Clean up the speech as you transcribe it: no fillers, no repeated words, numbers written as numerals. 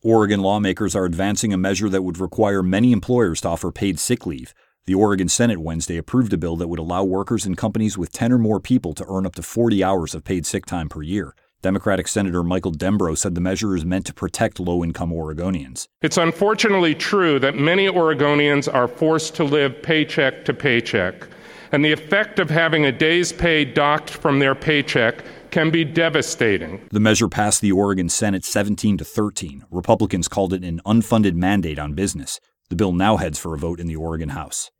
Oregon lawmakers are advancing a measure that would require many employers to offer paid sick leave. The Oregon Senate Wednesday approved a bill that would allow workers in companies with 10 or more people to earn up to 40 hours of paid sick time per year. Democratic Senator Michael Dembrow said the measure is meant to protect low-income Oregonians. It's unfortunately true that many Oregonians are forced to live paycheck to paycheck, and the effect of having a day's pay docked from their paycheck can be devastating. The measure passed the Oregon Senate 17-13. Republicans called it an unfunded mandate on business. The bill now heads for a vote in the Oregon House.